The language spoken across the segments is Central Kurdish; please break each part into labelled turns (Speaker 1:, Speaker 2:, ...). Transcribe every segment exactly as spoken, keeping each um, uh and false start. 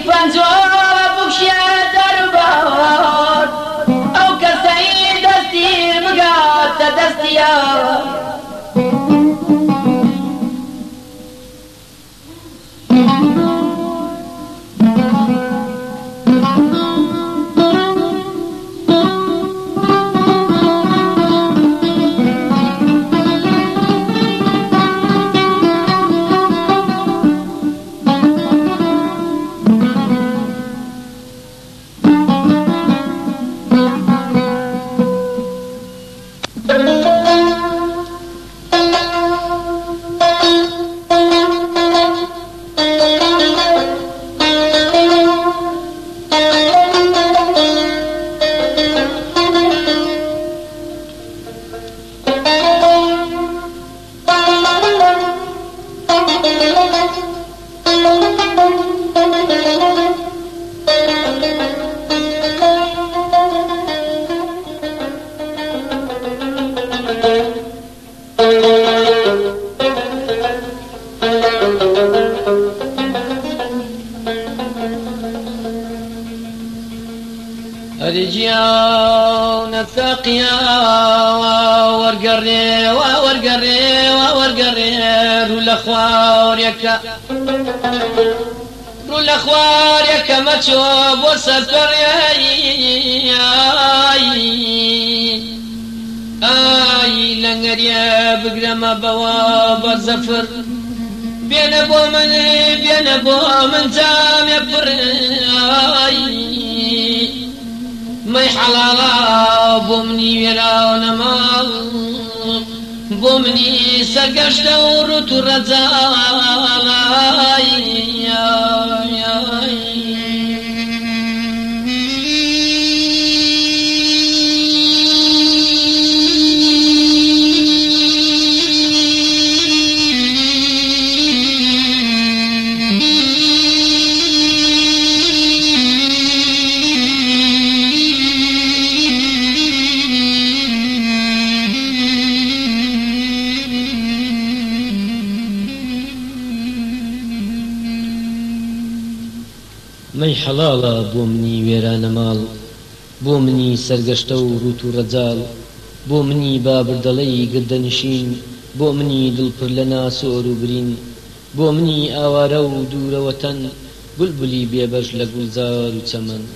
Speaker 1: پەنجۆڵە بکشێ دەربار ئەو کەسەی دەستی بگاتە دەستیار رجيان ثقيا ورقري ورقري ورقري رول اخوار يكا رول اخوار يكا ما تشوف وسفر اي اي لنغريا بقرم بواب زفر بين ابو من بين ابو من تام يفر اي ما حلالا بومني ورانا مال بومني سرقشت ورط الرزال
Speaker 2: مەی حەڵاڵە بۆ منی وێرانە ماڵ بۆ منی سەرگەشتە و ڕوت و ڕەجاڵ بۆ منی بابردەڵەی گردەنشین بۆ منی دڵپڕ لە ناسۆر و برین بۆ منی ئاوارە و دوورەوەتەن بولبولی بێبەش لە گوڵزار و چەمەن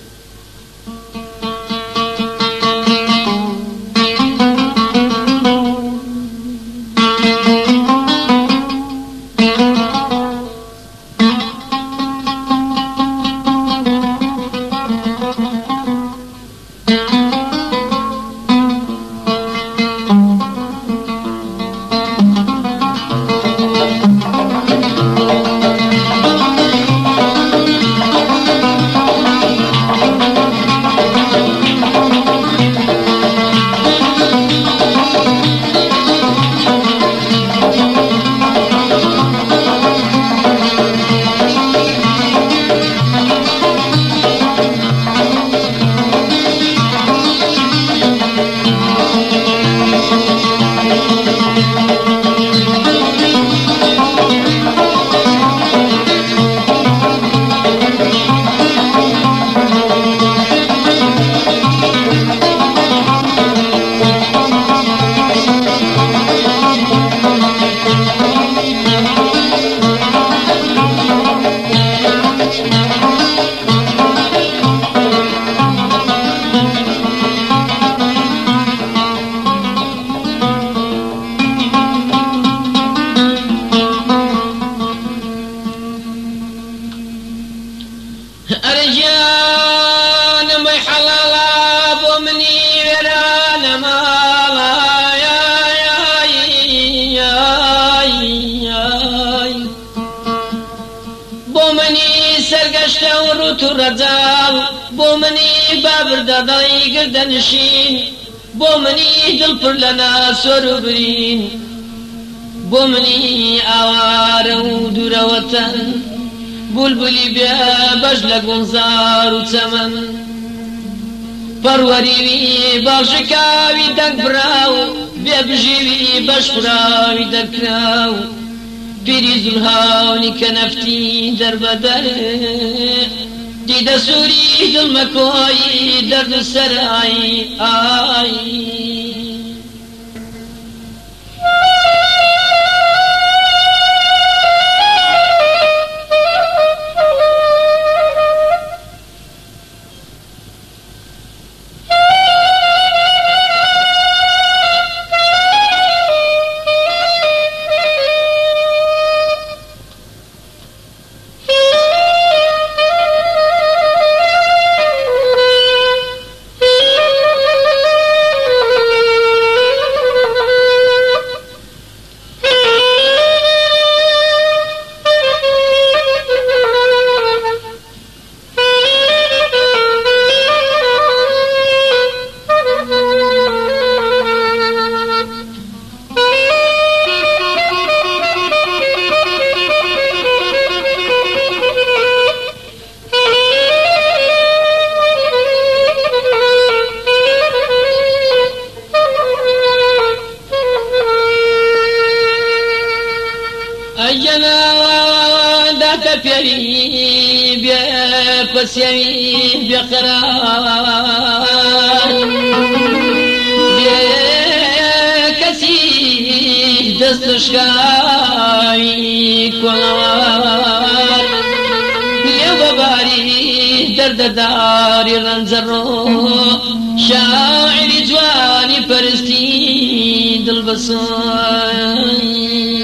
Speaker 1: بومني بابردا ضاي قردنشين بومني دلپڕ لە ناسۆر و برین بومنی ئاوارە و دوورەوەتەن بولبولی بێ بەش لە گوڵزار و چەمەن پەروەریوی باڵشکاوی دەنگ براو بێبژیوی بەش خوراوی دەرکراو پیری زولهاونی کە نەفتی دەربەدەر بیدە سووری دڵمەکۆی دەرد و سەرایی ئای پسیوی بقرار بی کسی دستشکایی کنوار لیو بباری درد داری رنزرو شاعری جوانی پرستی دل بسوی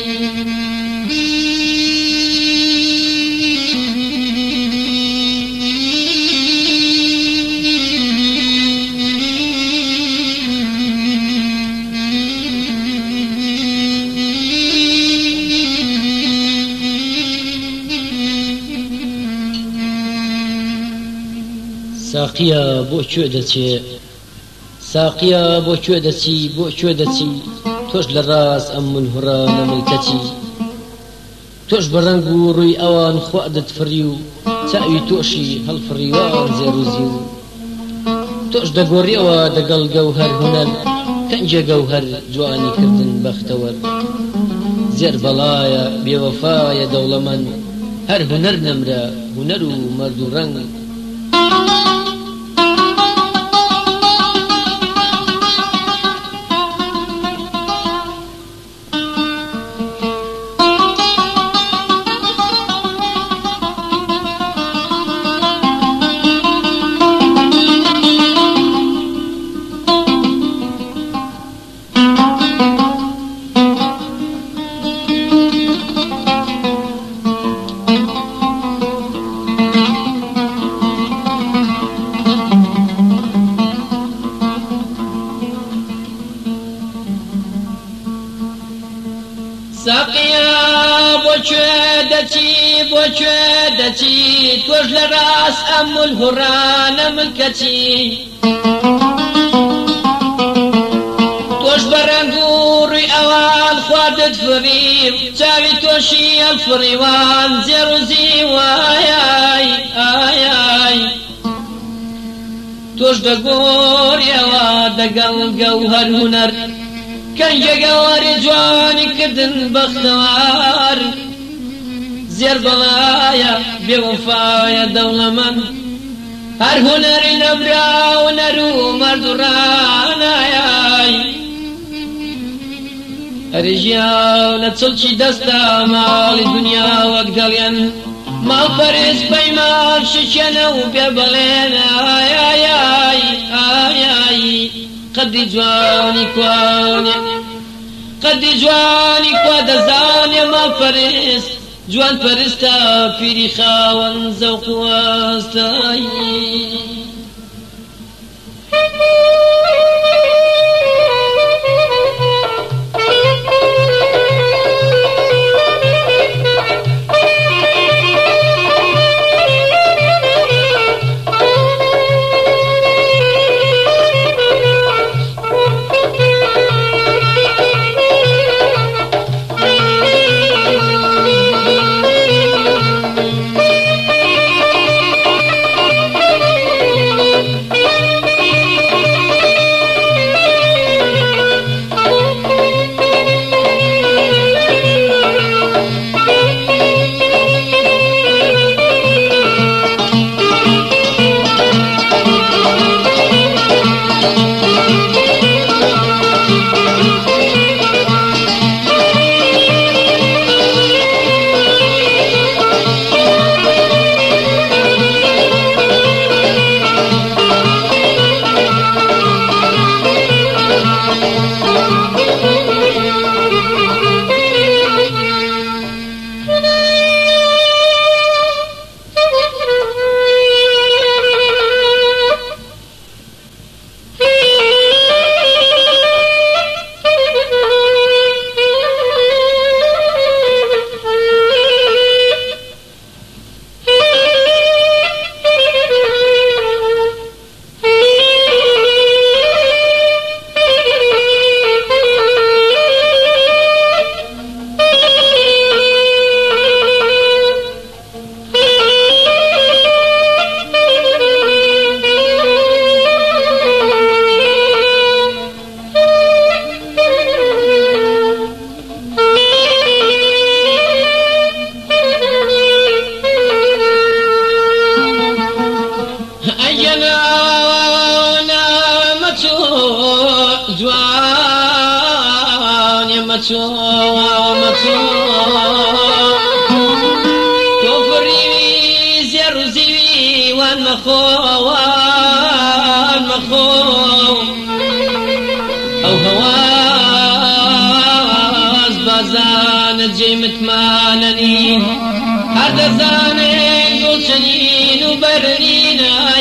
Speaker 2: ساقیا بۆ کوێ دەچێ ساقیا بۆ کوێ دەچی بۆ کوێ دەچی تۆش لە ڕاست ئەم منهوڕانە ملکەتی تۆش بە ڕەنگ و ڕووی ئەوان خوادت فڕی و چاوی تۆشی هەڵفڕیوان زێڕوزی و تۆش دەگۆڕیەوە دەگەڵ گەوهەر هونەر کەنجە گەوهەر جوانی کردن بەختەوەر زێر بەڵایە بێوەفایە دەوڵەمەند هەر هونەر نەمرە هونەر و مەرد و ڕەنگ
Speaker 1: ساقیا بۆ کوێ دەچی بۆ کوێ دەچی تۆش لە ڕاست ئەم منهوڕانە ملکەتی تۆش بە ڕەنگ و ڕووی ئەوان خواردت فڕی چاوی تۆشی هەڵفڕیوان زێڕ و زیوایای ئایای تۆش دەگۆڕیەوە دەگەڵ گەوهەر هونەر کەنجە گەوهەری جوانی کردن بەختەوار زێر بەڵایە بێوەفایە دەوڵەمەند هەر هونەری نەبرا هونەر و مەرد و ڕانایای هەری ژیان لە چڵکی دەستە ماڵی دنیا وەک دەڵێن ماڵپەرست پەیمان شکێنە و بێ بەڵێن ئایای ئایای قەدی جوانی کوانێ قەدی جوانی کوا دەزانێ ماڵپەرست جوان پەرستە پیری خاوەن زەوق و ئاستایی مەچۆ مەچۆ تۆ فڕیوی زێڕ و زیوی وان مەخۆ وان مەخۆ ئەو هەواز بازانە جێی متمانەنی هەر دەزانێن گوڵچەنین و بەرنین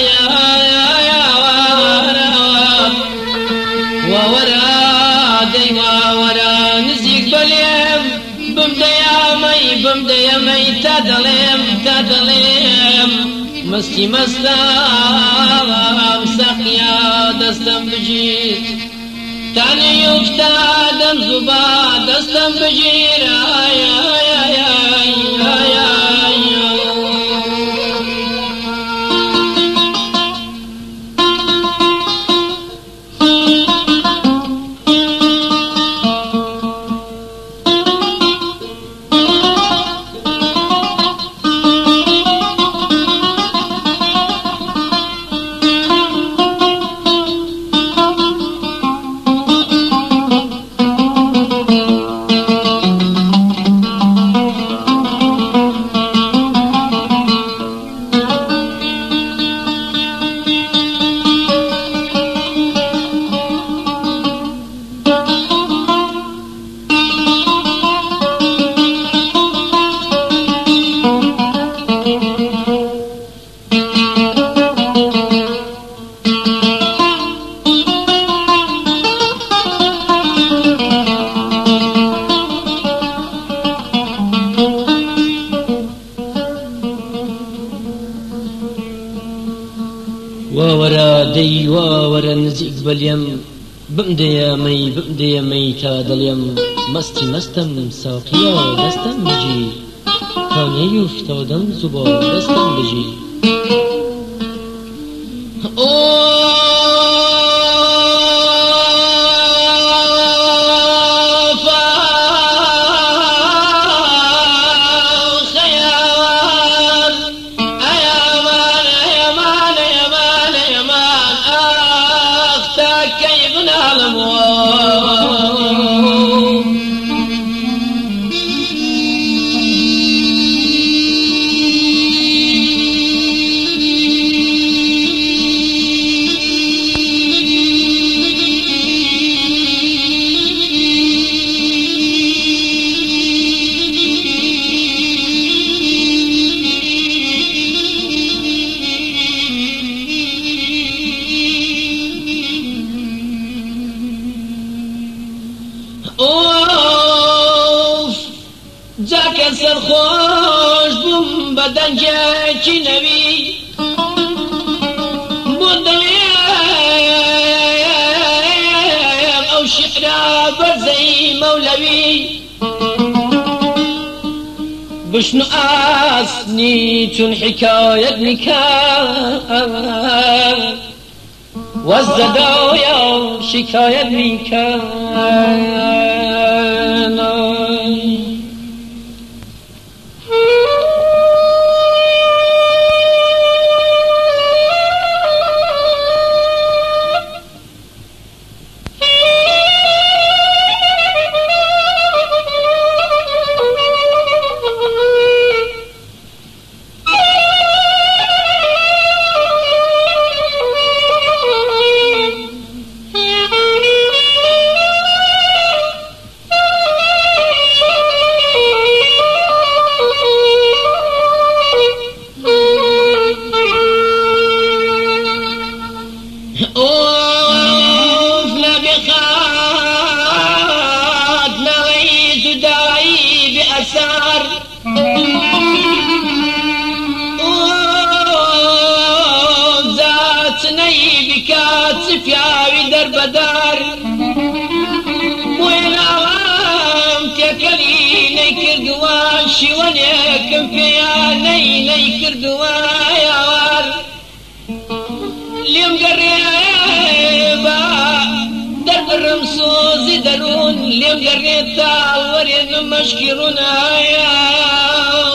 Speaker 1: وەوەرە دەی وەوەرە نزیک بەلێم بمدەیامەی بمدەیەمەی تا دەڵێم تا دەڵێم مستی مەستام سەقیا دەستم بگیر تانێ یوفتا دەم زوبا دەستم بگیر ئای ئای ئای ئای ئای
Speaker 2: واوەرە دەی واوەرە نزیک بەلێم بمدەیەمەی بمدەیەمەی تا دڵێم مەستی مەستم ساقییا دەستم بگیر تانێ یوفتە دەم زوبا دەستم بگیر
Speaker 1: جاکە سەرخۆش بووم بە دەنگێکی نەوی بۆ دڵێم ئەو شیعرە بەرزەی مەولەوی بشن و ئاسنی چون حکایەت میکە وەزدەداویە و شکایەت میکە پیاوی در بدار موێناوام تێکەلی نەیکردووە شیوەنێکم پێیانەی نەیکردووە یاوار لێم گەڕێ بە دەربڕم سۆزی دەروون لێم گەڕێ تا وەرێنم مەشکی ڕوونایە